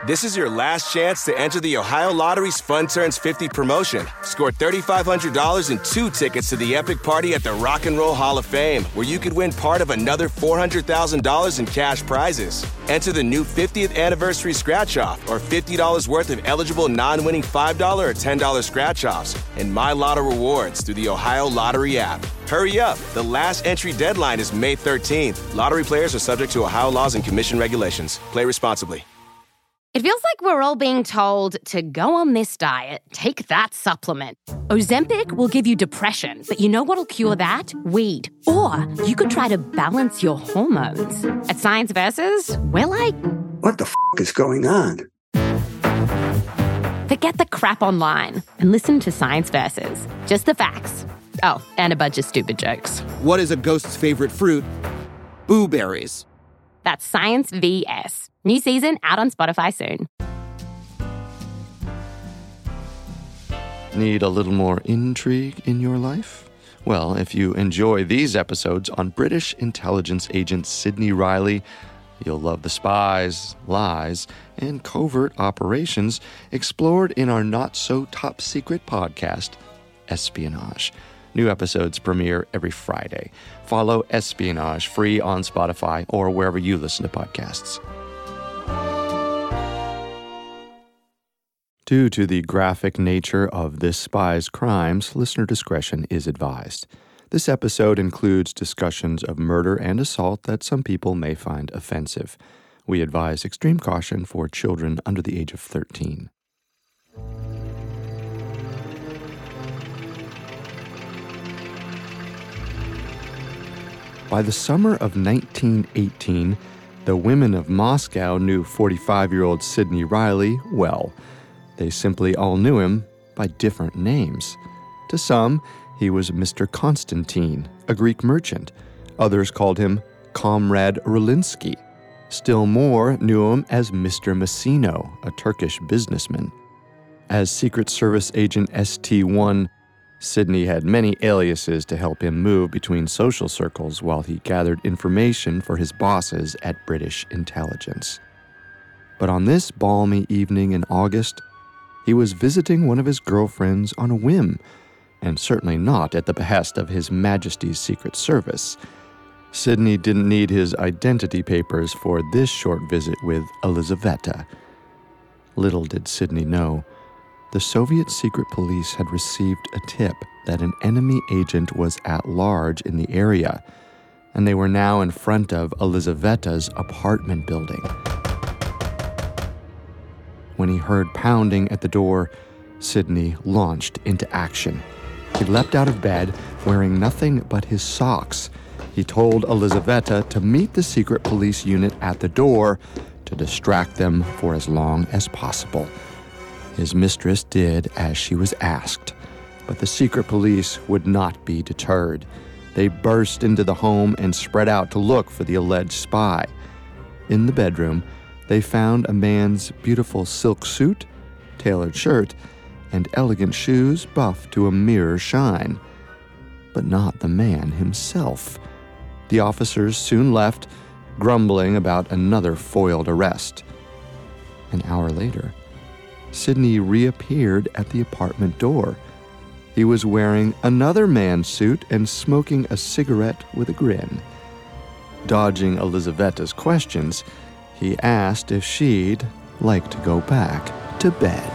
This is your last chance to enter the Ohio Lottery's Fun Turns 50 promotion. Score $3,500 and 2 tickets to the epic party at the Rock and Roll Hall of Fame, where you could win part of another $400,000 in cash prizes. Enter the new 50th anniversary scratch-off or $50 worth of eligible non-winning $5 or $10 scratch-offs and My Lotto rewards through the Ohio Lottery app. Hurry up. The last entry deadline is May 13th. Lottery players are subject to Ohio laws and commission regulations. Play responsibly. It feels like we're all being told to go on this diet, take that supplement. Ozempic will give you depression, but you know what'll cure that? Weed. Or you could try to balance your hormones. At Science Versus, we're like, what the is going on? Forget the crap online and listen to Science Versus. Just the facts. Oh, and a bunch of stupid jokes. What is a ghost's favorite fruit? Blueberries. That's Science VS. New season out on Spotify soon. Need a little more intrigue in your life? Well, if you enjoy these episodes on British intelligence agent Sidney Riley, you'll love the spies, lies, and covert operations explored in our not-so-top-secret podcast, Espionage. New episodes premiere every Friday. Follow Espionage free on Spotify or wherever you listen to podcasts. Due to the graphic nature of this spy's crimes, listener discretion is advised. This episode includes discussions of murder and assault that some people may find offensive. We advise extreme caution for children under the age of 13. By the summer of 1918, the women of Moscow knew 45-year-old Sidney Riley well. They simply all knew him by different names. To some, he was Mr. Constantine, a Greek merchant. Others called him Comrade Rulinsky. Still more knew him as Mr. Massino, a Turkish businessman. As Secret Service Agent ST-1, Sidney had many aliases to help him move between social circles while he gathered information for his bosses at British intelligence. But on this balmy evening in August, he was visiting one of his girlfriends on a whim, and certainly not at the behest of His Majesty's Secret Service. Sidney didn't need his identity papers for this short visit with Elizaveta. Little did Sidney know, the Soviet secret police had received a tip that an enemy agent was at large in the area, and they were now in front of Elizaveta's apartment building. When he heard pounding at the door, Sidney launched into action. He leapt out of bed, wearing nothing but his socks. He told Elizaveta to meet the secret police unit at the door to distract them for as long as possible. His mistress did as she was asked, but the secret police would not be deterred. They burst into the home and spread out to look for the alleged spy. In the bedroom, they found a man's beautiful silk suit, tailored shirt, and elegant shoes buffed to a mirror shine. But not the man himself. The officers soon left, grumbling about another foiled arrest. An hour later, Sidney reappeared at the apartment door. He was wearing another man's suit and smoking a cigarette with a grin. Dodging Elizaveta's questions, he asked if she'd like to go back to bed.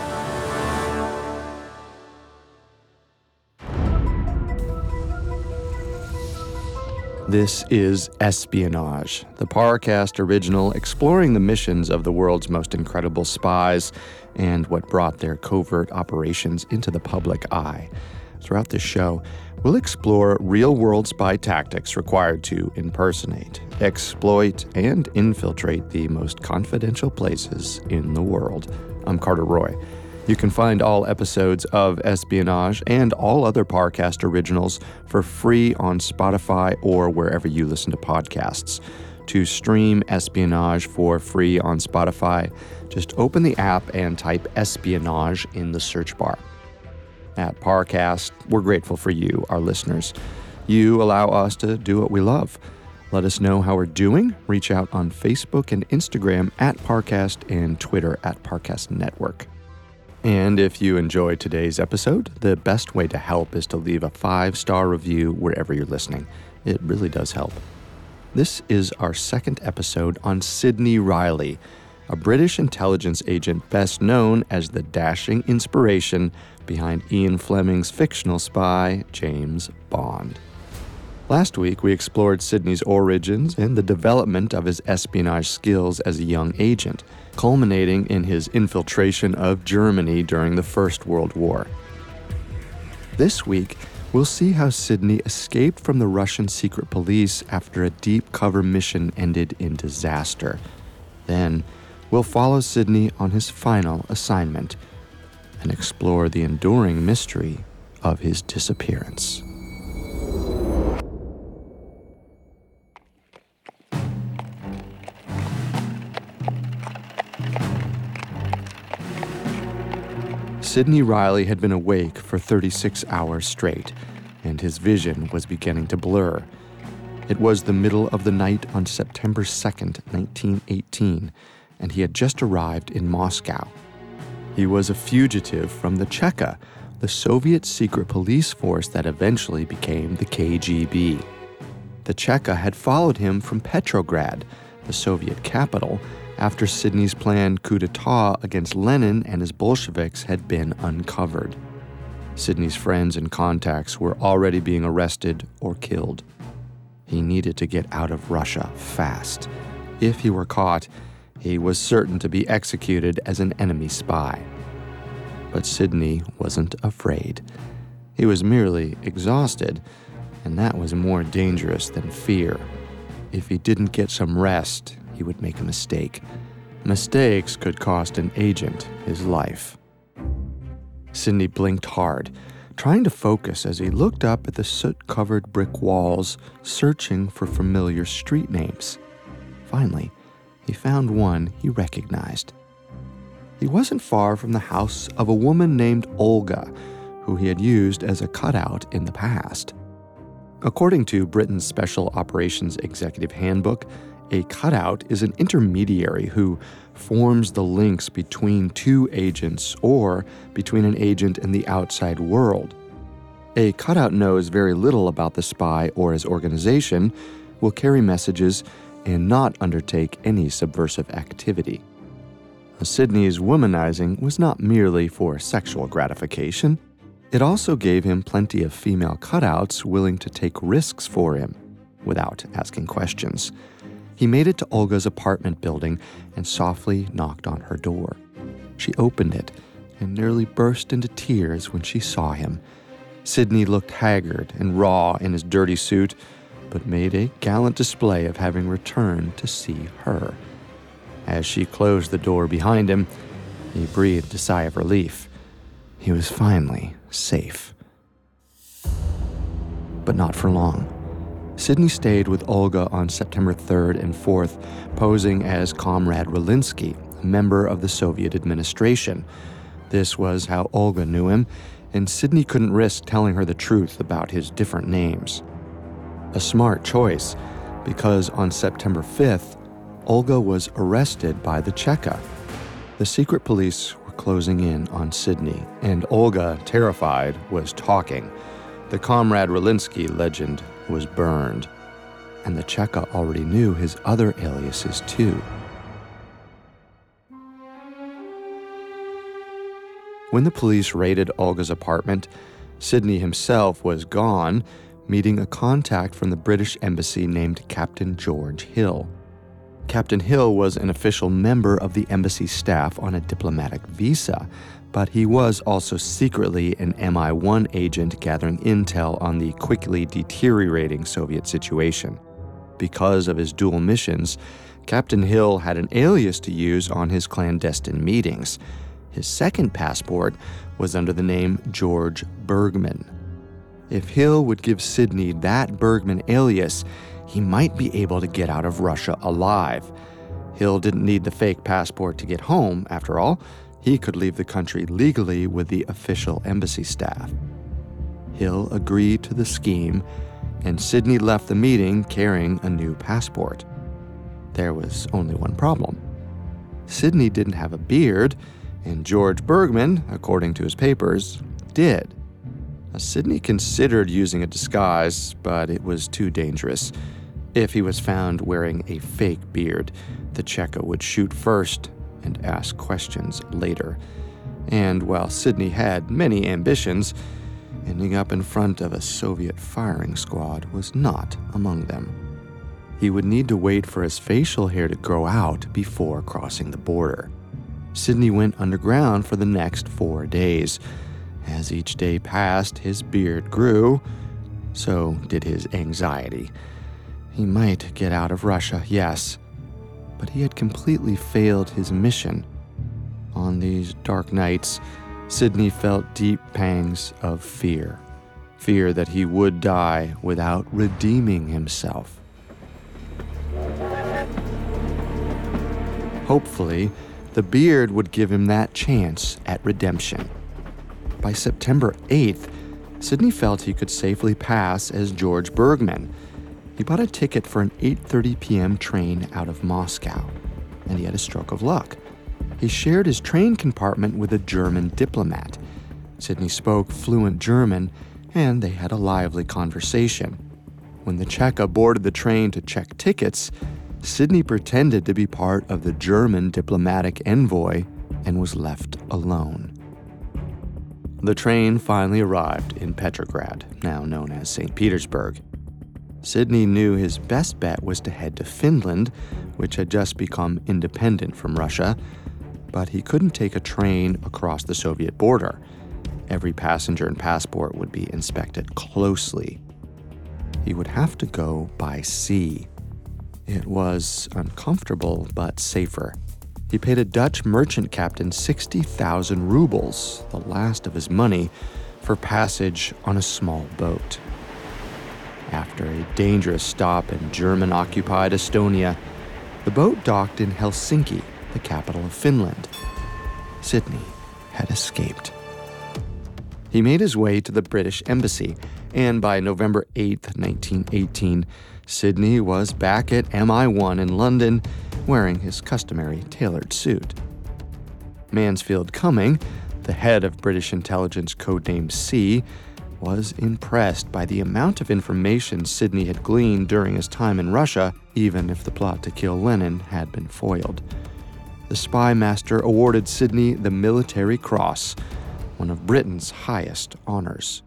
This is Espionage, the Parcast original exploring the missions of the world's most incredible spies and what brought their covert operations into the public eye. Throughout this show, we'll explore real-world spy tactics required to impersonate, exploit, and infiltrate the most confidential places in the world. I'm Carter Roy. You can find all episodes of Espionage and all other Parcast originals for free on Spotify or wherever you listen to podcasts. To stream Espionage for free on Spotify, just open the app and type Espionage in the search bar. At Parcast, we're grateful for you, our listeners. You allow us to do what we love. Let us know how we're doing. Reach out on Facebook and Instagram @Parcast and Twitter @Parcast Network. And if you enjoyed today's episode, the best way to help is to leave a 5-star review wherever you're listening. It really does help. This is our second episode on Sidney Riley, a British intelligence agent best known as the dashing inspiration behind Ian Fleming's fictional spy, James Bond. Last week, we explored Sidney's origins and the development of his espionage skills as a young agent, culminating in his infiltration of Germany during the First World War. This week, we'll see how Sidney escaped from the Russian secret police after a deep cover mission ended in disaster. Then, we'll follow Sidney on his final assignment and explore the enduring mystery of his disappearance. Sidney Riley had been awake for 36 hours straight, and his vision was beginning to blur. It was the middle of the night on September 2nd, 1918, and he had just arrived in Moscow. He was a fugitive from the Cheka, the Soviet secret police force that eventually became the KGB. The Cheka had followed him from Petrograd, the Soviet capital, after Sidney's planned coup d'etat against Lenin and his Bolsheviks had been uncovered. Sidney's friends and contacts were already being arrested or killed. He needed to get out of Russia fast. If he were caught, he was certain to be executed as an enemy spy. But Sidney wasn't afraid. He was merely exhausted, and that was more dangerous than fear. If he didn't get some rest, he would make a mistake. Mistakes could cost an agent his life. Sidney blinked hard, trying to focus as he looked up at the soot-covered brick walls, searching for familiar street names. Finally, he found one he recognized. He wasn't far from the house of a woman named Olga, who he had used as a cutout in the past. According to Britain's Special Operations Executive Handbook, a cutout is an intermediary who forms the links between two agents or between an agent and the outside world. A cutout knows very little about the spy or his organization, will carry messages, and not undertake any subversive activity. Sidney's womanizing was not merely for sexual gratification. It also gave him plenty of female cutouts willing to take risks for him, without asking questions. He made it to Olga's apartment building and softly knocked on her door. She opened it and nearly burst into tears when she saw him. Sidney looked haggard and raw in his dirty suit, but made a gallant display of having returned to see her. As she closed the door behind him, he breathed a sigh of relief. He was finally safe. But not for long. Sidney stayed with Olga on September 3rd and 4th, posing as Comrade Relinsky, a member of the Soviet administration. This was how Olga knew him, and Sidney couldn't risk telling her the truth about his different names. A smart choice, because on September 5th, Olga was arrested by the Cheka. The secret police were closing in on Sidney, and Olga, terrified, was talking. The Comrade Relinsky legend was burned, and the Cheka already knew his other aliases too. When the police raided Olga's apartment, Sidney himself was gone, meeting a contact from the British embassy named Captain George Hill. Captain Hill was an official member of the embassy staff on a diplomatic visa, but he was also secretly an MI1 agent gathering intel on the quickly deteriorating Soviet situation. Because of his dual missions, Captain Hill had an alias to use on his clandestine meetings. His second passport was under the name George Bergman. If Hill would give Sidney that Bergman alias, he might be able to get out of Russia alive. Hill didn't need the fake passport to get home, after all. He could leave the country legally with the official embassy staff. Hill agreed to the scheme, and Sidney left the meeting carrying a new passport. There was only one problem. Sidney didn't have a beard, and George Bergman, according to his papers, did. Sidney considered using a disguise, but it was too dangerous. If he was found wearing a fake beard, the Cheka would shoot first and ask questions later. And while Sidney had many ambitions, ending up in front of a Soviet firing squad was not among them. He would need to wait for his facial hair to grow out before crossing the border. Sidney went underground for the next 4 days. As each day passed, his beard grew. So did his anxiety. He might get out of Russia, yes, but he had completely failed his mission. On these dark nights, Sidney felt deep pangs of fear. Fear that he would die without redeeming himself. Hopefully, the beard would give him that chance at redemption. By September 8th, Sidney felt he could safely pass as George Bergman. He bought a ticket for an 8:30 p.m. train out of Moscow, and he had a stroke of luck. He shared his train compartment with a German diplomat. Sidney spoke fluent German, and they had a lively conversation. When the Cheka boarded the train to check tickets, Sidney pretended to be part of the German diplomatic envoy and was left alone. The train finally arrived in Petrograd, now known as St. Petersburg. Sidney knew his best bet was to head to Finland, which had just become independent from Russia, but he couldn't take a train across the Soviet border. Every passenger and passport would be inspected closely. He would have to go by sea. It was uncomfortable, but safer. He paid a Dutch merchant captain 60,000 rubles, the last of his money, for passage on a small boat. After a dangerous stop in German-occupied Estonia, the boat docked in Helsinki, the capital of Finland. Sidney had escaped. He made his way to the British embassy, and by November 8, 1918, Sidney was back at MI1 in London, wearing his customary tailored suit. Mansfield Cumming, the head of British intelligence codenamed C, was impressed by the amount of information Sidney had gleaned during his time in Russia, even if the plot to kill Lenin had been foiled. The spy master awarded Sidney the Military Cross, one of Britain's highest honors.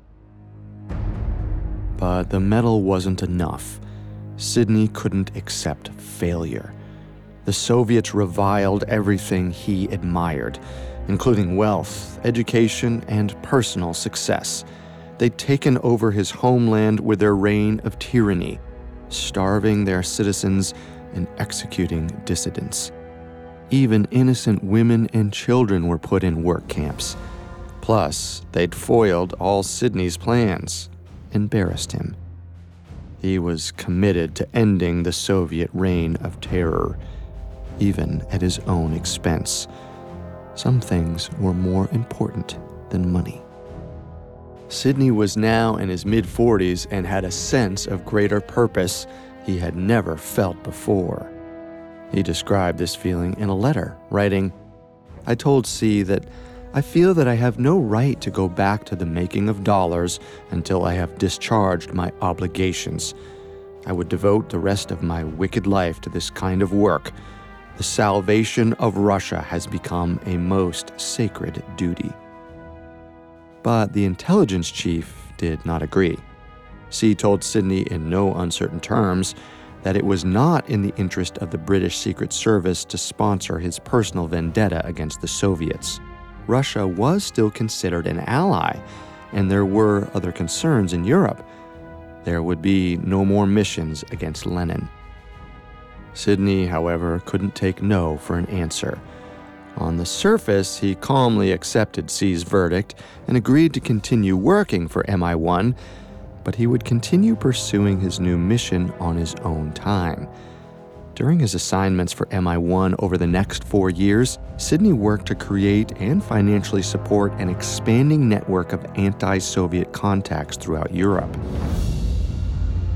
But the medal wasn't enough. Sidney couldn't accept failure. The Soviets reviled everything he admired, including wealth, education, and personal success. They'd taken over his homeland with their reign of tyranny, starving their citizens and executing dissidents. Even innocent women and children were put in work camps. Plus, they'd foiled all Sidney's plans, embarrassed him. He was committed to ending the Soviet reign of terror, even at his own expense. Some things were more important than money. Sidney was now in his mid-40s and had a sense of greater purpose he had never felt before. He described this feeling in a letter, writing, "I told C that I feel that I have no right to go back to the making of dollars until I have discharged my obligations. I would devote the rest of my wicked life to this kind of work. The salvation of Russia has become a most sacred duty." But the intelligence chief did not agree. C told Sidney in no uncertain terms that it was not in the interest of the British Secret Service to sponsor his personal vendetta against the Soviets. Russia was still considered an ally, and there were other concerns in Europe. There would be no more missions against Lenin. Sidney, however, couldn't take no for an answer. On the surface, he calmly accepted C's verdict and agreed to continue working for MI1, but he would continue pursuing his new mission on his own time. During his assignments for MI1 over the next 4 years, Sidney worked to create and financially support an expanding network of anti-Soviet contacts throughout Europe.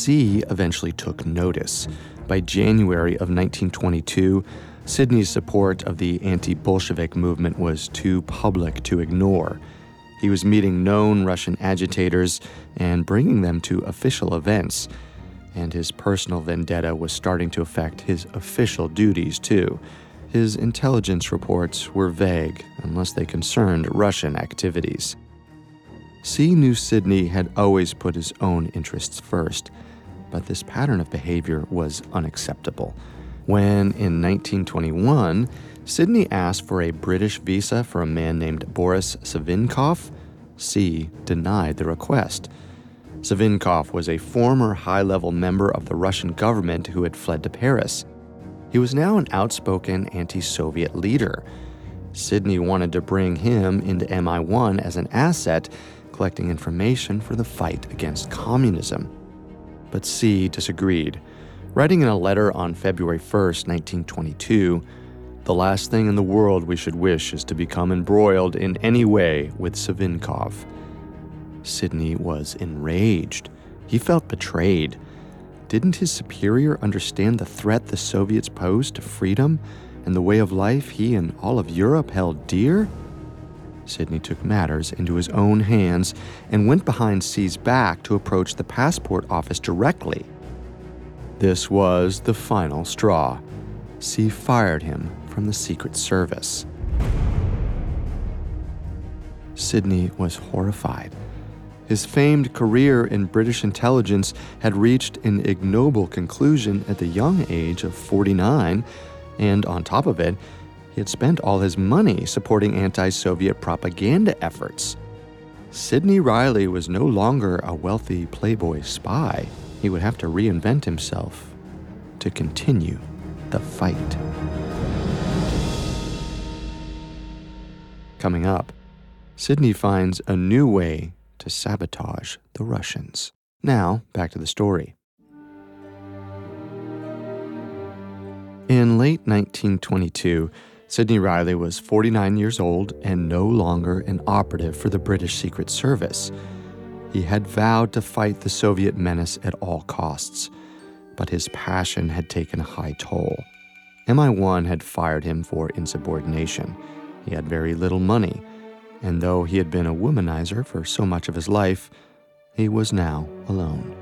C eventually took notice. By January of 1922, Sidney's support of the anti-Bolshevik movement was too public to ignore. He was meeting known Russian agitators and bringing them to official events, and his personal vendetta was starting to affect his official duties, too. His intelligence reports were vague unless they concerned Russian activities. C knew Sidney had always put his own interests first, but this pattern of behavior was unacceptable. When, in 1921, Sidney asked for a British visa for a man named Boris Savinkov, C denied the request. Savinkov was a former high-level member of the Russian government who had fled to Paris. He was now an outspoken anti-Soviet leader. Sidney wanted to bring him into MI1 as an asset, collecting information for the fight against communism. But C disagreed, writing in a letter on February 1st, 1922, "The last thing in the world we should wish is to become embroiled in any way with Savinkov." Sidney was enraged. He felt betrayed. Didn't his superior understand the threat the Soviets posed to freedom and the way of life he and all of Europe held dear? Sidney took matters into his own hands and went behind C's back to approach the passport office directly. This was the final straw. C fired him from the Secret Service. Sidney was horrified. His famed career in British intelligence had reached an ignoble conclusion at the young age of 49, and on top of it, he had spent all his money supporting anti-Soviet propaganda efforts. Sidney Riley was no longer a wealthy playboy spy. He would have to reinvent himself to continue the fight. Coming up, Sidney finds a new way to sabotage the Russians. Now, back to the story. In late 1922, Sidney Riley was 49 years old and no longer an operative for the British Secret Service. He had vowed to fight the Soviet menace at all costs, but his passion had taken a high toll. MI1 had fired him for insubordination. He had very little money, and though he had been a womanizer for so much of his life, he was now alone.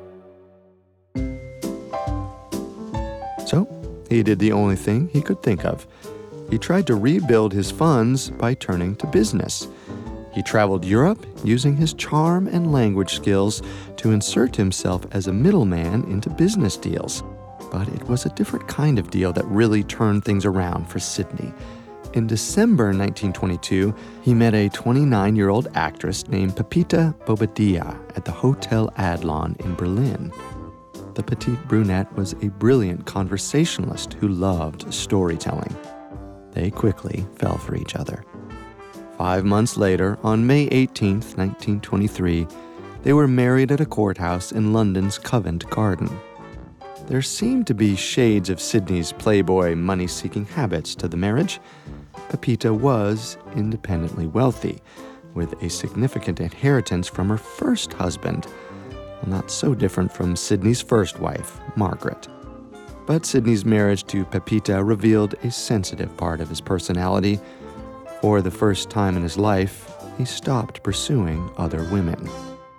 So, he did the only thing he could think of. He tried to rebuild his funds by turning to business. He traveled Europe using his charm and language skills to insert himself as a middleman into business deals. But it was a different kind of deal that really turned things around for Sidney. In December 1922, he met a 29-year-old actress named Pepita Bobadilla at the Hotel Adlon in Berlin. The petite brunette was a brilliant conversationalist who loved storytelling. They quickly fell for each other. 5 months later, on May 18, 1923, they were married at a courthouse in London's Covent Garden. There seemed to be shades of Sidney's playboy, money-seeking habits to the marriage. Pepita was independently wealthy, with a significant inheritance from her first husband, not so different from Sidney's first wife, Margaret. But Sidney's marriage to Pepita revealed a sensitive part of his personality. For the first time in his life, he stopped pursuing other women.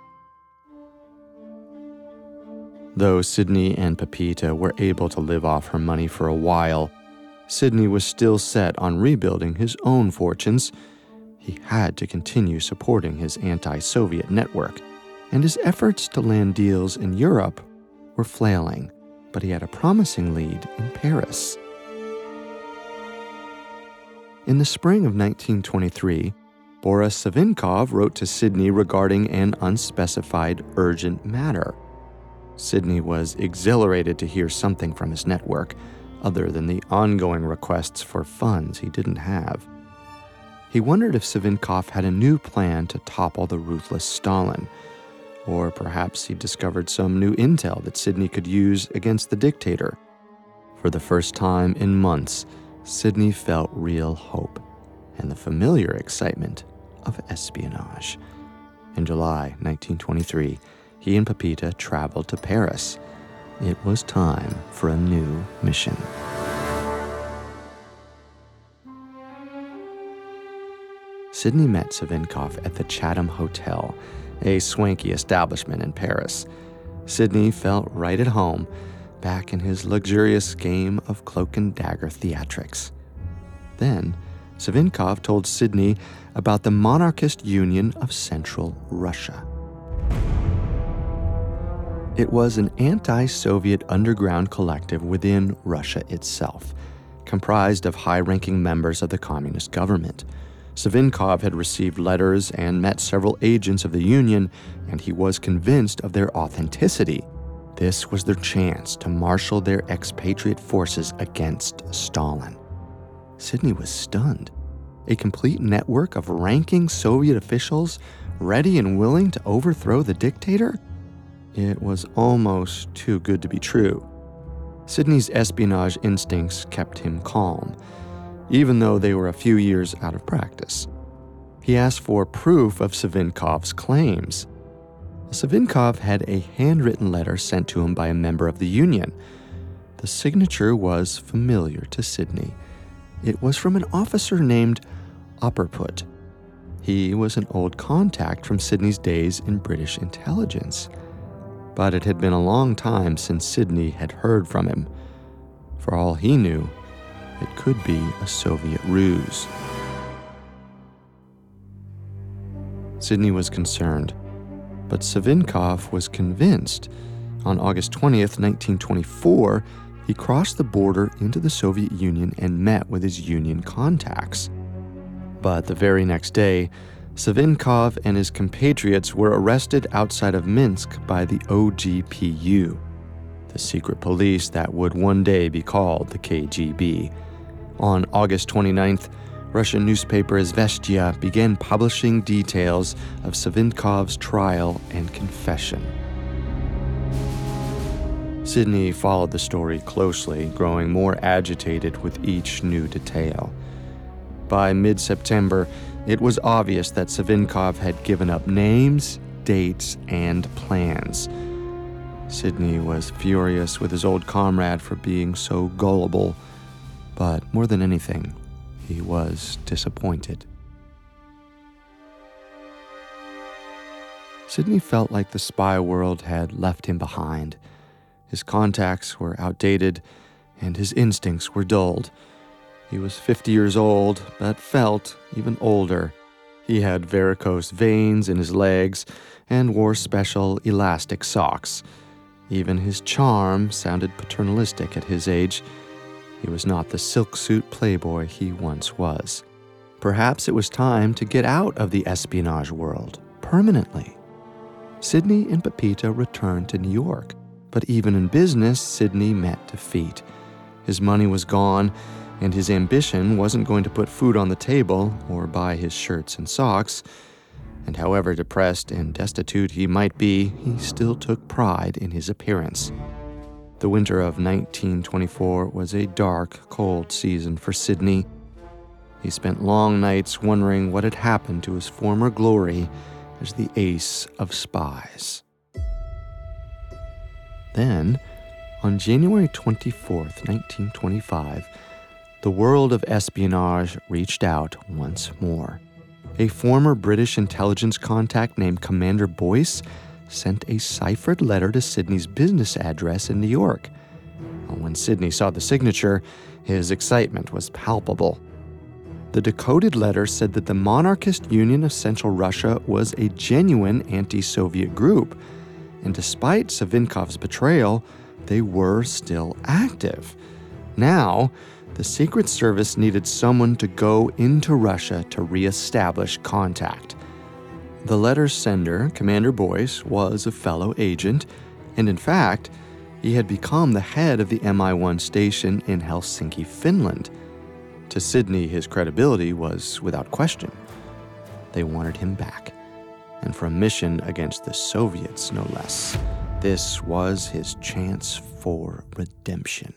Though Sidney and Pepita were able to live off her money for a while, Sidney was still set on rebuilding his own fortunes. He had to continue supporting his anti-Soviet network, and his efforts to land deals in Europe were flailing, but he had a promising lead in Paris. In the spring of 1923, Boris Savinkov wrote to Sidney regarding an unspecified urgent matter. Sidney was exhilarated to hear something from his network, other than the ongoing requests for funds he didn't have. He wondered if Savinkov had a new plan to topple the ruthless Stalin, or perhaps he discovered some new intel that Sidney could use against the dictator. For the first time in months, Sidney felt real hope and the familiar excitement of espionage. In July 1923, he and Pepita traveled to Paris. It was time for a new mission. Sidney met Savinkov at the Chatham Hotel, a swanky establishment in Paris. Sidney felt right at home, back in his luxurious game of cloak and dagger theatrics. Then, Savinkov told Sidney about the monarchist Union of Central Russia. It was an anti-Soviet underground collective within Russia itself, comprised of high-ranking members of the communist government. Savinkov had received letters and met several agents of the Union, and he was convinced of their authenticity. This was their chance to marshal their expatriate forces against Stalin. Sidney was stunned. A complete network of ranking Soviet officials ready and willing to overthrow the dictator? It was almost too good to be true. Sidney's espionage instincts kept him calm, even though they were a few years out of practice. He asked for proof of Savinkov's claims. Savinkov had a handwritten letter sent to him by a member of the Union. The signature was familiar to Sidney. It was from an officer named Opperput. He was an old contact from Sidney's days in British intelligence. But it had been a long time since Sidney had heard from him. For all he knew, it could be a Soviet ruse. Sidney was concerned, but Savinkov was convinced. On August 20th, 1924, he crossed the border into the Soviet Union and met with his Union contacts. But the very next day, Savinkov and his compatriots were arrested outside of Minsk by the OGPU, the secret police that would one day be called the KGB. On August 29th, Russian newspaper Izvestia began publishing details of Savinkov's trial and confession. Sidney followed the story closely, growing more agitated with each new detail. By mid-September, it was obvious that Savinkov had given up names, dates, and plans. Sidney was furious with his old comrade for being so gullible, but more than anything, he was disappointed. Sidney felt like the spy world had left him behind. His contacts were outdated, and his instincts were dulled. He was 50 years old, but felt even older. He had varicose veins in his legs and wore special elastic socks. Even his charm sounded paternalistic at his age. He was not the silk suit playboy he once was. Perhaps it was time to get out of the espionage world, permanently. Sidney and Pepita returned to New York, but even in business, Sidney met defeat. His money was gone, and his ambition wasn't going to put food on the table or buy his shirts and socks. And however depressed and destitute he might be, he still took pride in his appearance. The winter of 1924 was a dark, cold season for Sidney. He spent long nights wondering what had happened to his former glory as the ace of spies. Then, on January 24th, 1925, the world of espionage reached out once more. A former British intelligence contact named Commander Boyce sent a ciphered letter to Sidney's business address in New York. When Sidney saw the signature, his excitement was palpable. The decoded letter said that the monarchist Union of Central Russia was a genuine anti-Soviet group, and despite Savinkov's betrayal, they were still active. Now, the Secret Service needed someone to go into Russia to re-establish contact. The letter's sender, Commander Boyce, was a fellow agent, and in fact, he had become the head of the MI1 station in Helsinki, Finland. To Sidney, his credibility was without question. They wanted him back, and for a mission against the Soviets, no less. This was his chance for redemption.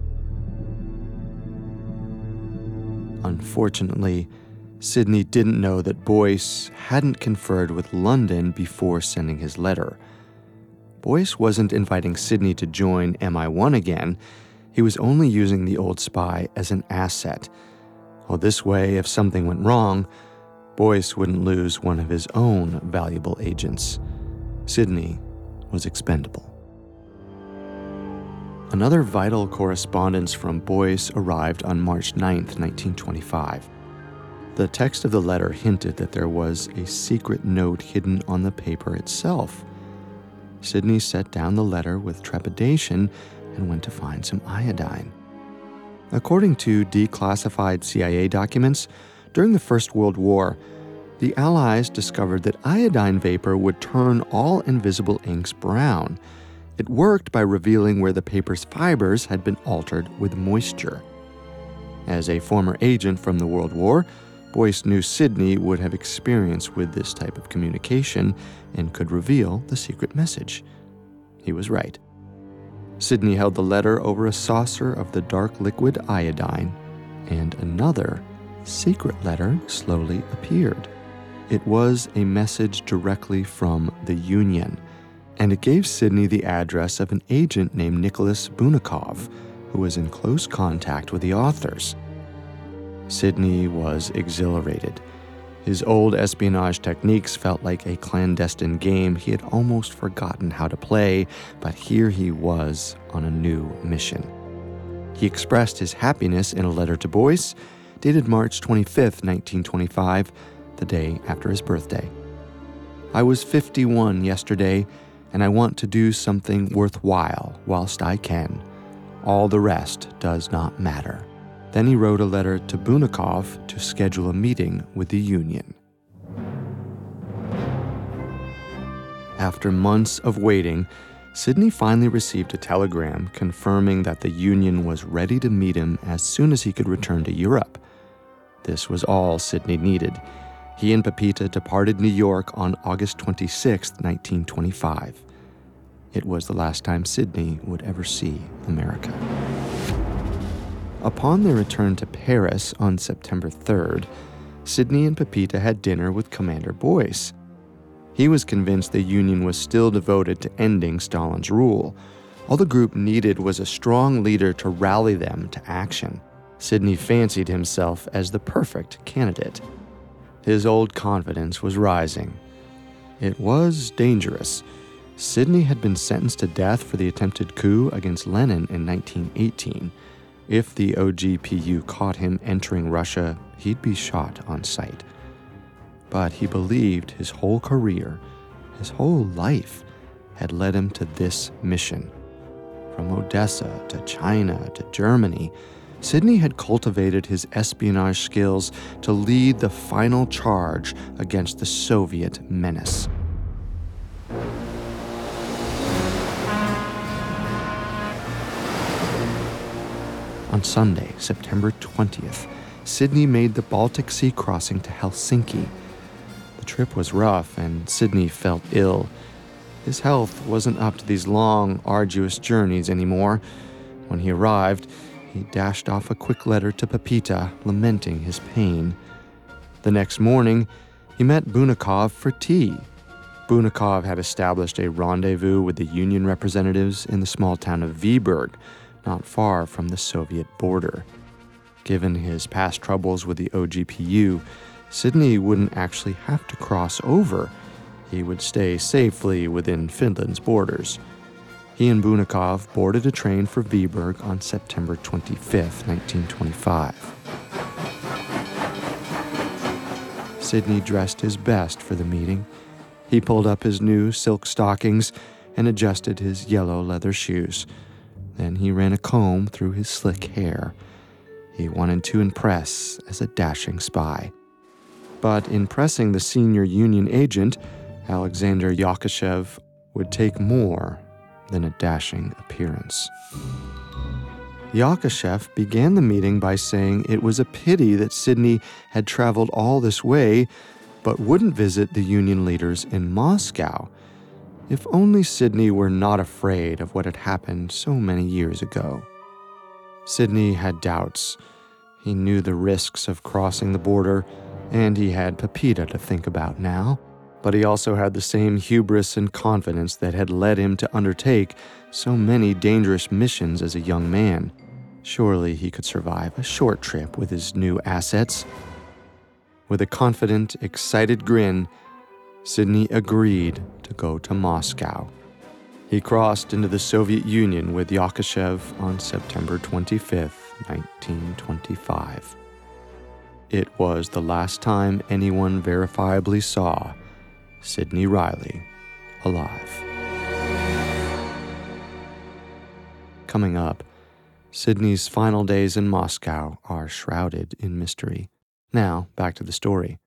Unfortunately, Sidney didn't know that Boyce hadn't conferred with London before sending his letter. Boyce wasn't inviting Sidney to join MI1 again. He was only using the old spy as an asset. Well, this way, if something went wrong, Boyce wouldn't lose one of his own valuable agents. Sidney was expendable. Another vital correspondence from Boyce arrived on March 9, 1925. The text of the letter hinted that there was a secret note hidden on the paper itself. Sidney set down the letter with trepidation and went to find some iodine. According to declassified CIA documents, during the First World War, the Allies discovered that iodine vapor would turn all invisible inks brown. It worked by revealing where the paper's fibers had been altered with moisture. As a former agent from the World War, Boyce knew Sidney would have experience with this type of communication and could reveal the secret message. He was right. Sidney held the letter over a saucer of the dark liquid iodine, and another secret letter slowly appeared. It was a message directly from the Union, and it gave Sidney the address of an agent named Nicholas Bunikov, who was in close contact with the authors. Sidney was exhilarated. His old espionage techniques felt like a clandestine game he had almost forgotten how to play, but here he was on a new mission. He expressed his happiness in a letter to Boyce, dated March 25, 1925, the day after his birthday. "I was 51 yesterday, and I want to do something worthwhile whilst I can. All the rest does not matter." Then he wrote a letter to Bunikov to schedule a meeting with the Union. After months of waiting, Sidney finally received a telegram confirming that the Union was ready to meet him as soon as he could return to Europe. This was all Sidney needed. He and Pepita departed New York on August 26, 1925. It was the last time Sidney would ever see America. Upon their return to Paris on September 3rd, Sidney and Pepita had dinner with Commander Boyce. He was convinced the Union was still devoted to ending Stalin's rule. All the group needed was a strong leader to rally them to action. Sidney fancied himself as the perfect candidate. His old confidence was rising. It was dangerous. Sidney had been sentenced to death for the attempted coup against Lenin in 1918. If the OGPU caught him entering Russia, he'd be shot on sight. But he believed his whole career, his whole life, had led him to this mission. From Odessa to China to Germany, Sidney had cultivated his espionage skills to lead the final charge against the Soviet menace. On Sunday, September 20th, Sidney made the Baltic Sea crossing to Helsinki. The trip was rough, and Sidney felt ill. His health wasn't up to these long, arduous journeys anymore. When he arrived, he dashed off a quick letter to Pepita, lamenting his pain. The next morning, he met Bunikov for tea. Bunikov had established a rendezvous with the Union representatives in the small town of Vyborg, not far from the Soviet border. Given his past troubles with the OGPU, Sidney wouldn't actually have to cross over. He would stay safely within Finland's borders. He and Bunikov boarded a train for Vyborg on September 25, 1925. Sidney dressed his best for the meeting. He pulled up his new silk stockings and adjusted his yellow leather shoes. Then he ran a comb through his slick hair. He wanted to impress as a dashing spy. But impressing the senior Union agent, Alexander Yakashev, would take more than a dashing appearance. Yakashev began the meeting by saying it was a pity that Sidney had traveled all this way but wouldn't visit the Union leaders in Moscow. If only Sidney were not afraid of what had happened so many years ago. Sidney had doubts. He knew the risks of crossing the border, and he had Pepita to think about now. But he also had the same hubris and confidence that had led him to undertake so many dangerous missions as a young man. Surely he could survive a short trip with his new assets. With a confident, excited grin, Sidney agreed to go to Moscow. He crossed into the Soviet Union with Yakushev on September 25, 1925. It was the last time anyone verifiably saw Sidney Riley alive. Coming up, Sidney's final days in Moscow are shrouded in mystery. Now, back to the story.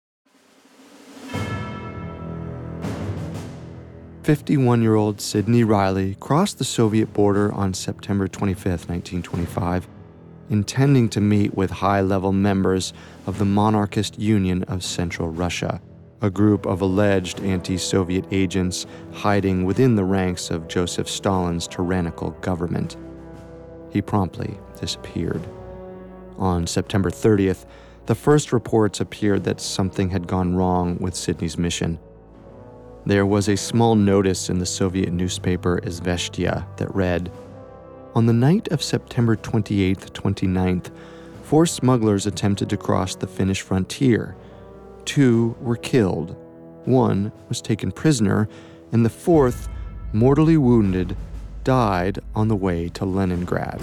51-year-old Sidney Riley crossed the Soviet border on September 25, 1925, intending to meet with high-level members of the Monarchist Union of Central Russia, a group of alleged anti-Soviet agents hiding within the ranks of Joseph Stalin's tyrannical government. He promptly disappeared. On September 30th, the first reports appeared that something had gone wrong with Sidney's mission. There was a small notice in the Soviet newspaper Izvestia that read, "On the night of September 28th, 29th, 4 smugglers attempted to cross the Finnish frontier. 2 were killed, 1 was taken prisoner, and the 4th, mortally wounded, died on the way to Leningrad."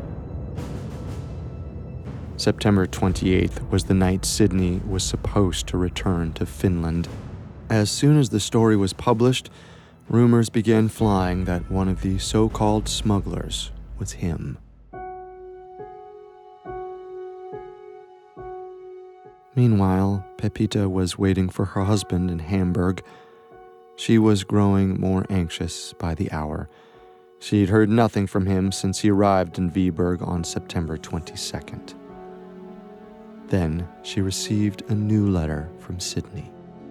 September 28th was the night Sidney was supposed to return to Finland. As soon as the story was published, rumors began flying that one of the so-called smugglers was him. Meanwhile, Pepita was waiting for her husband in Hamburg. She was growing more anxious by the hour. She'd heard nothing from him since he arrived in Viborg on September 22nd. Then she received a new letter from Sidney.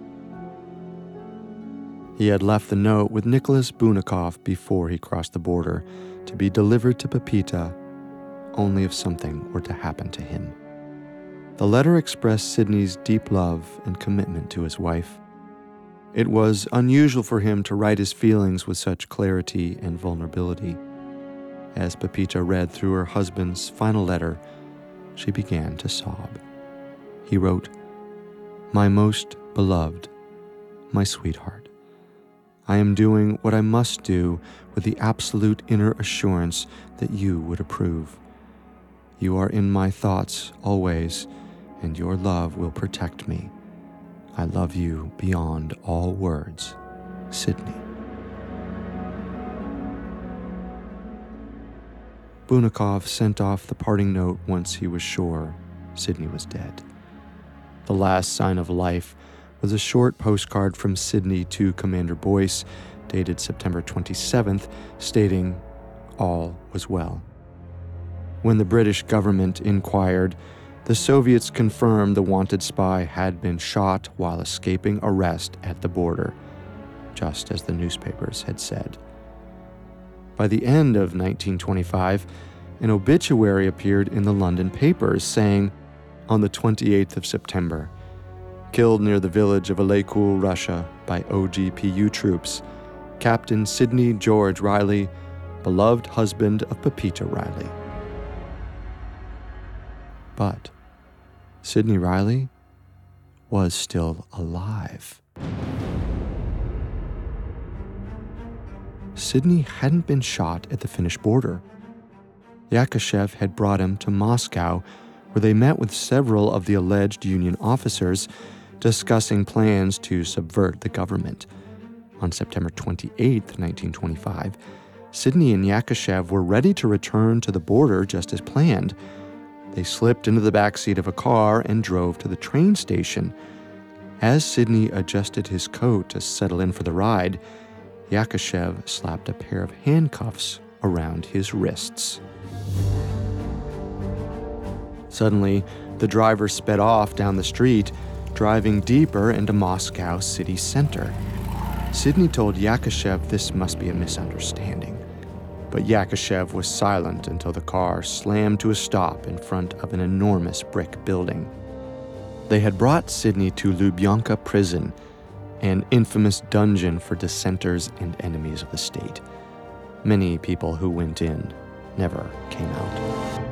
He had left the note with Nicholas Bunikov before he crossed the border to be delivered to Pepita only if something were to happen to him. The letter expressed Sidney's deep love and commitment to his wife. It was unusual for him to write his feelings with such clarity and vulnerability. As Pepita read through her husband's final letter, she began to sob. He wrote, "My most beloved, my sweetheart, I am doing what I must do with the absolute inner assurance that you would approve. You are in my thoughts always, and your love will protect me. I love you beyond all words. Sidney." Bunikov sent off the parting note once he was sure Sidney was dead. The last sign of life was a short postcard from Sidney to Commander Boyce, dated September 27th, stating all was well. When the British government inquired, the Soviets confirmed the wanted spy had been shot while escaping arrest at the border, just as the newspapers had said. By the end of 1925, an obituary appeared in the London papers saying, "On the 28th of September, killed near the village of Alaykul, Russia, by OGPU troops, Captain Sidney George Riley, beloved husband of Pepita Riley." But Sidney Riley was still alive. Sidney hadn't been shot at the Finnish border. Yakushev had brought him to Moscow, where they met with several of the alleged Union officers, discussing plans to subvert the government. On September 28, 1925, Sidney and Yakushev were ready to return to the border just as planned. They slipped into the backseat of a car and drove to the train station. As Sidney adjusted his coat to settle in for the ride, Yakushev slapped a pair of handcuffs around his wrists. Suddenly, the driver sped off down the street, driving deeper into Moscow city center. Sidney told Yakushev this must be a misunderstanding, but Yakushev was silent until the car slammed to a stop in front of an enormous brick building. They had brought Sidney to Lubyanka prison, an infamous dungeon for dissenters and enemies of the state. Many people who went in never came out.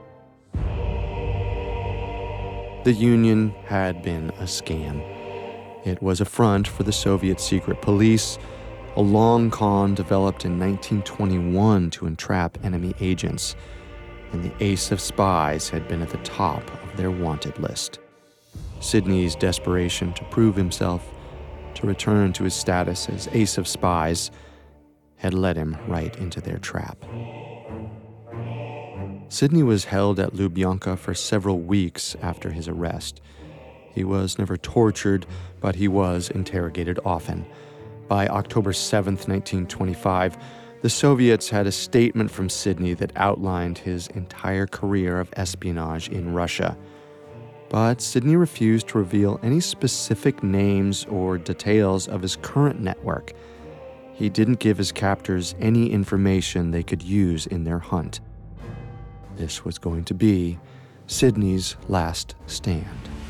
The Union had been a scam. It was a front for the Soviet secret police, a long con developed in 1921 to entrap enemy agents, and the ace of spies had been at the top of their wanted list. Sidney's desperation to prove himself, to return to his status as ace of spies, had led him right into their trap. Sidney was held at Lubyanka for several weeks after his arrest. He was never tortured, but he was interrogated often. By October 7th, 1925, the Soviets had a statement from Sidney that outlined his entire career of espionage in Russia. But Sidney refused to reveal any specific names or details of his current network. He didn't give his captors any information they could use in their hunt. This was going to be Sidney's last stand.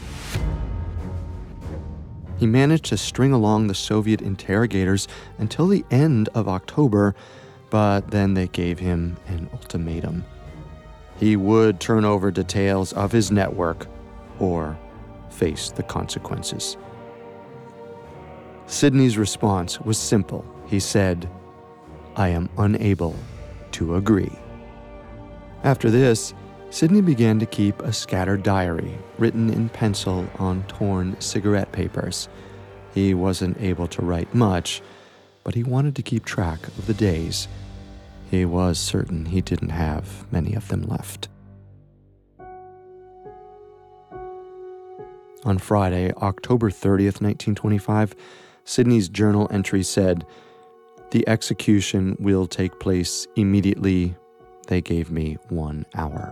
He managed to string along the Soviet interrogators until the end of October, but then they gave him an ultimatum. He would turn over details of his network or face the consequences. Sidney's response was simple. He said, "I am unable to agree." After this, Sidney began to keep a scattered diary written in pencil on torn cigarette papers. He wasn't able to write much, but he wanted to keep track of the days. He was certain he didn't have many of them left. On Friday, October 30th, 1925, Sidney's journal entry said, "The execution will take place immediately. They gave me 1 hour."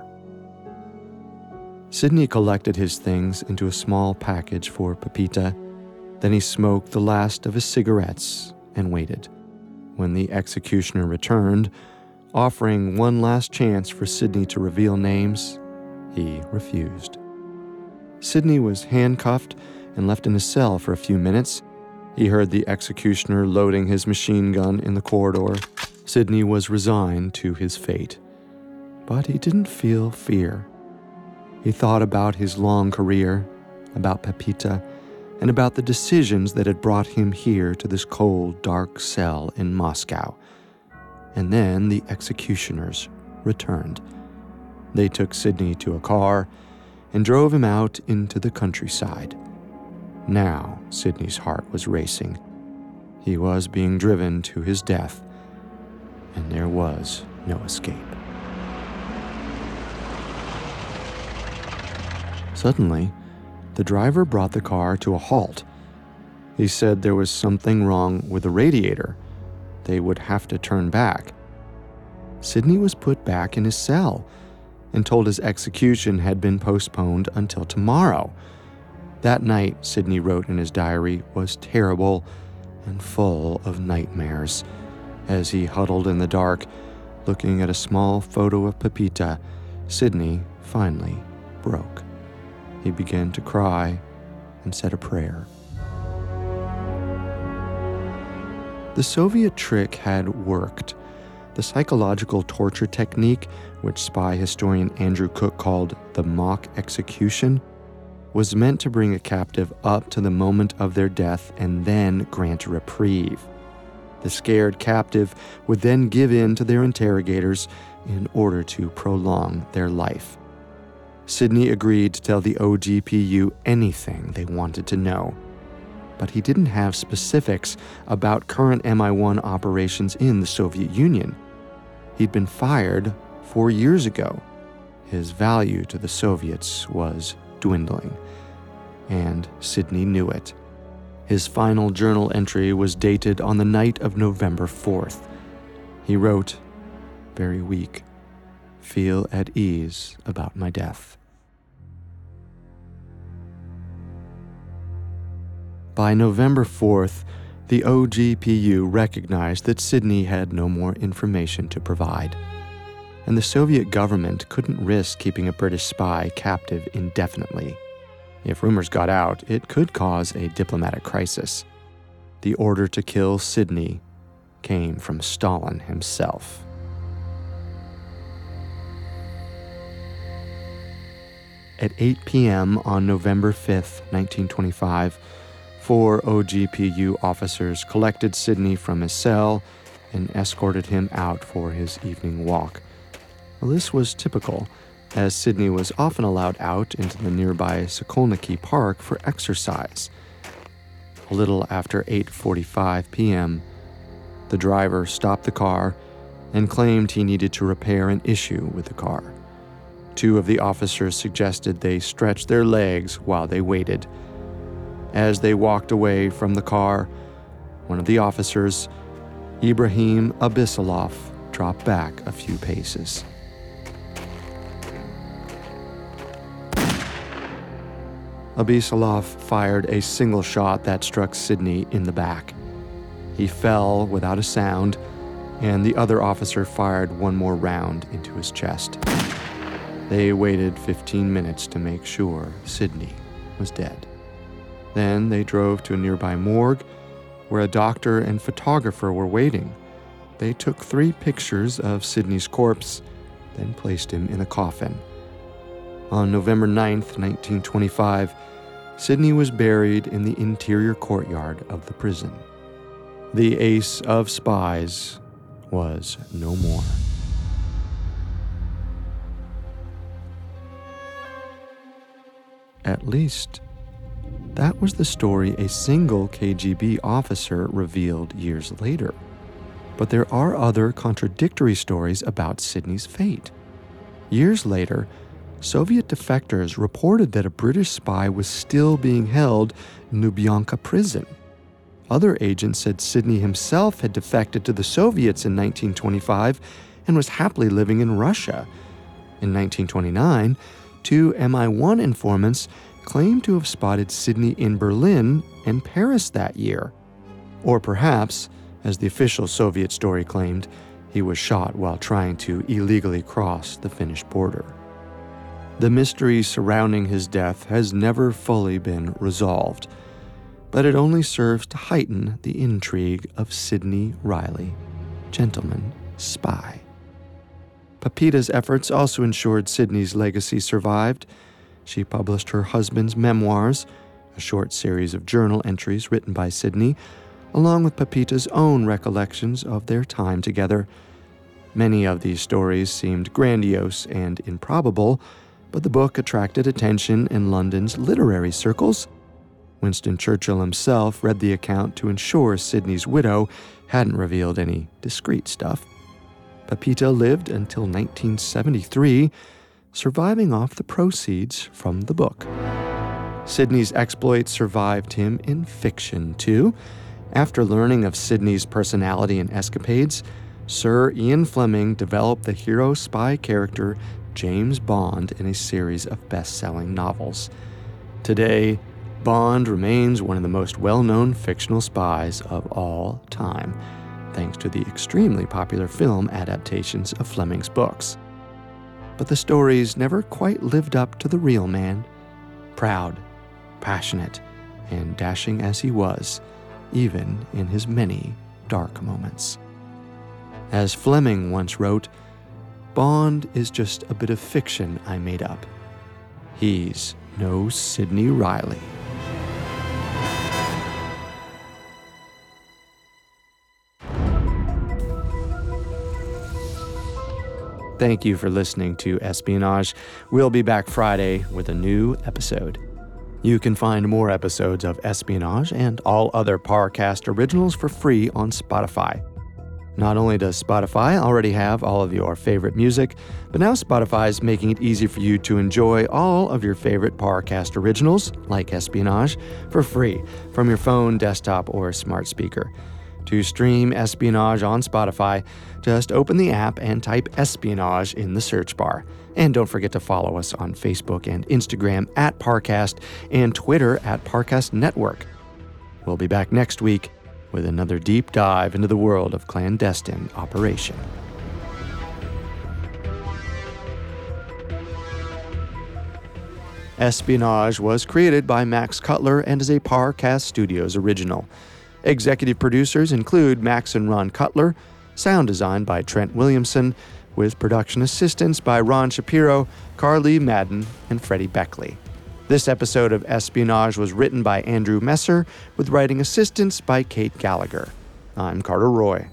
Sidney collected his things into a small package for Pepita. Then he smoked the last of his cigarettes and waited. When the executioner returned, offering one last chance for Sidney to reveal names, he refused. Sidney was handcuffed and left in his cell for a few minutes. He heard the executioner loading his machine gun in the corridor. Sidney was resigned to his fate. But he didn't feel fear. He thought about his long career, about Pepita, and about the decisions that had brought him here to this cold, dark cell in Moscow. And then the executioners returned. They took Sidney to a car and drove him out into the countryside. Now Sidney's heart was racing. He was being driven to his death, and there was no escape. Suddenly, the driver brought the car to a halt. He said there was something wrong with the radiator. They would have to turn back. Sidney was put back in his cell and told his execution had been postponed until tomorrow. That night, Sidney wrote in his diary, was terrible and full of nightmares. As he huddled in the dark, looking at a small photo of Pepita, Sidney finally broke. He began to cry and said a prayer. The Soviet trick had worked. The psychological torture technique, which spy historian Andrew Cook called the mock execution, was meant to bring a captive up to the moment of their death and then grant a reprieve. The scared captive would then give in to their interrogators in order to prolong their life. Sidney agreed to tell the OGPU anything they wanted to know, but he didn't have specifics about current MI1 operations in the Soviet Union. He'd been fired 4 years ago. His value to the Soviets was dwindling, and Sidney knew it. His final journal entry was dated on the night of November 4th. He wrote, "Very weak. Feel at ease about my death." By November 4th, the OGPU recognized that Sidney had no more information to provide, and the Soviet government couldn't risk keeping a British spy captive indefinitely. If rumors got out, it could cause a diplomatic crisis. the order to kill Sidney came from Stalin himself. At 8 p.m. on November 5th, 1925, 4 OGPU officers collected Sidney from his cell and escorted him out for his evening walk. Well, this was typical, as Sidney was often allowed out into the nearby Sokolniki Park for exercise. A little after 8:45 p.m., the driver stopped the car and claimed he needed to repair an issue with the car. 2 of the officers suggested they stretch their legs while they waited. As they walked away from the car, one of the officers, Ibrahim Abisalov, dropped back a few paces. Abisalov fired a single shot that struck Sidney in the back. He fell without a sound, and the other officer fired one more round into his chest. They waited 15 minutes to make sure Sidney was dead. Then they drove to a nearby morgue where a doctor and photographer were waiting. They took 3 pictures of Sidney's corpse, then placed him in a coffin. On November 9th, 1925, Sidney was buried in the interior courtyard of the prison. The ace of spies was no more. At least, that was the story a single KGB officer revealed years later. But there are other contradictory stories about Sidney's fate. Years later, Soviet defectors reported that a British spy was still being held in Lubyanka prison. Other agents said Sidney himself had defected to the Soviets in 1925 and was happily living in Russia. In 1929, 2 MI1 informants claimed to have spotted Sidney in Berlin and Paris that year. Or perhaps, as the official Soviet story claimed, he was shot while trying to illegally cross the Finnish border. The mystery surrounding his death has never fully been resolved, but it only serves to heighten the intrigue of Sidney Riley, gentleman spy. Pepita's efforts also ensured Sidney's legacy survived. She published her husband's memoirs, a short series of journal entries written by Sidney, along with Pepita's own recollections of their time together. Many of these stories seemed grandiose and improbable, but the book attracted attention in London's literary circles. Winston Churchill himself read the account to ensure Sidney's widow hadn't revealed any discreet stuff. Pepita lived until 1973, surviving off the proceeds from the book. Sidney's exploits survived him in fiction, too. After learning of Sidney's personality and escapades, Sir Ian Fleming developed the hero spy character James Bond in a series of best-selling novels. Today, Bond remains one of the most well-known fictional spies of all time, thanks to the extremely popular film adaptations of Fleming's books. But the stories never quite lived up to the real man. Proud, passionate, and dashing as he was, even in his many dark moments. As Fleming once wrote, "Bond is just a bit of fiction I made up. He's no Sidney Riley." Thank you for listening to Espionage. We'll be back Friday with a new episode. You can find more episodes of Espionage and all other Parcast originals for free on Spotify. Not only does Spotify already have all of your favorite music, but now Spotify is making it easy for you to enjoy all of your favorite Parcast originals, like Espionage, for free from your phone, desktop, or smart speaker. To stream Espionage on Spotify, just open the app and type Espionage in the search bar. And don't forget to follow us on Facebook and Instagram at Parcast and Twitter at Parcast Network. We'll be back next week with another deep dive into the world of clandestine operation. Espionage was created by Max Cutler and is a Parcast Studios original. Executive producers include Max and Ron Cutler, sound design by Trent Williamson, with production assistance by Ron Shapiro, Carly Madden, and Freddie Beckley. This episode of Espionage was written by Andrew Messer, with writing assistance by Kate Gallagher. I'm Carter Roy.